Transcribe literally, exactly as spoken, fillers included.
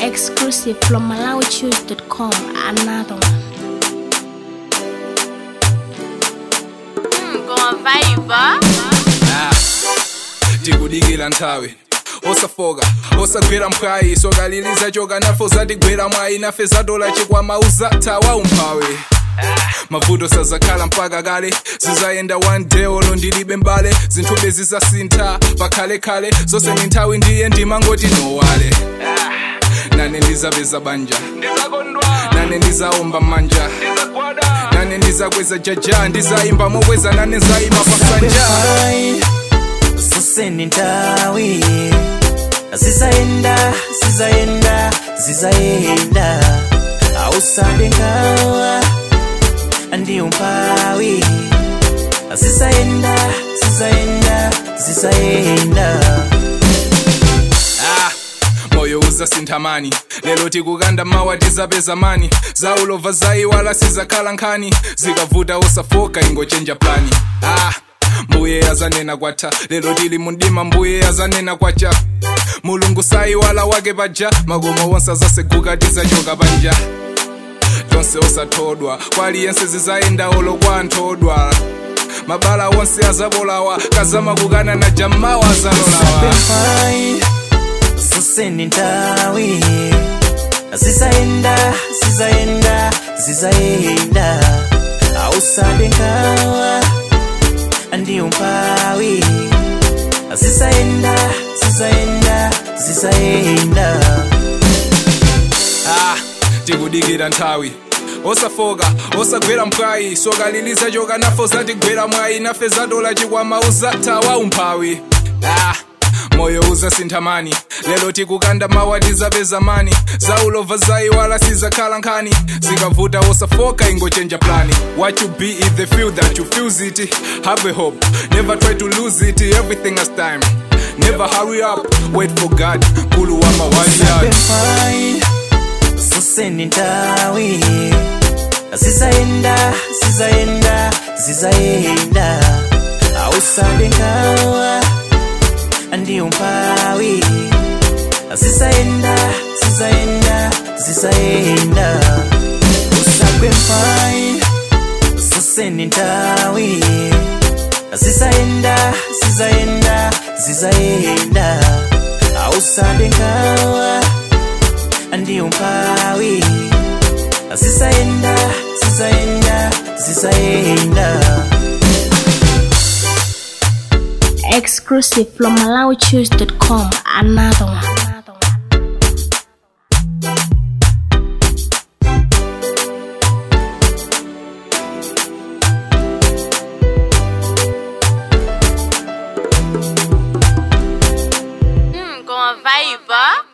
Exclusive from malawi choose dot com. Another one. Mm, go on vibe. Ah, tikudikira nthawi osafoka osagwera mphwayi sokaliliza choka nafe uzatigwera mwayi nafe zatola chikwama uzathawa umphawi. Mavuto sazakhala mpaka kale zizayenda one day olo ndilibe mbale zinthupe zizasintha pakhalekhale zonse minthawi ndiye ndimangoti nowale. Nane ndizapeza banja nane ndizaomba manja nane ndizakweza jaja ndizayimba mokweza nane nzayima pasanja. Suseni ntawi zizayenda zizayenda zizayenda ausade ngawa andi umpawi zizayenda zizayenda zizayenda. Ah, moyo uzasinthamani lelo tikukanda mawa tizapeza mani zaulova zayiwala sizakhala nkhani zikavuta osafoka ingochenja plani. Ah, mbuye azanena kwatha lelo tili mundima mbuye azanena kwacha mulungu sayiwala wake paja makomo wonse azaseguka tizachoka panja tonse osathodwa kwaliyense zizayenda olo kwanthodwa mabala wonse azabolawa kazama kukana na jamawa azalolawa. Suseni ntawi zizayenda zizayenda zizayenda ausade ngawa andi umpawi zizayenda zizayenda zizayenda. Ah, tikudikira nthawi osafoka osagwera mphwayi sokaliliza choka nafe uzatigwera mwayi nafe zatola chikwama uzathawa umphawi. Ah, moyo uzasinthamani lelo tikukanda mawa tizapeza mani zaulova zayiwala sizakhala nkhani zikavuta osafoka ingochenja plani. What you be is the feel that you feel it. Have a hope, never try to lose it. Everything has time, never hurry up, wait for God. Kulu wa mawali. Suseni ntawi zizayenda zizayenda zizayenda ausade ngawa andi umpawi zizayenda zizayenda zizayenda. Usagwe mpai suseni ntawi zizayenda zizayenda zizayenda ausade ngawa andi umpawi zizayenda zizayenda zizayenda. Exclusive from malawi choose dot com. Another one. Mm, go on vibe.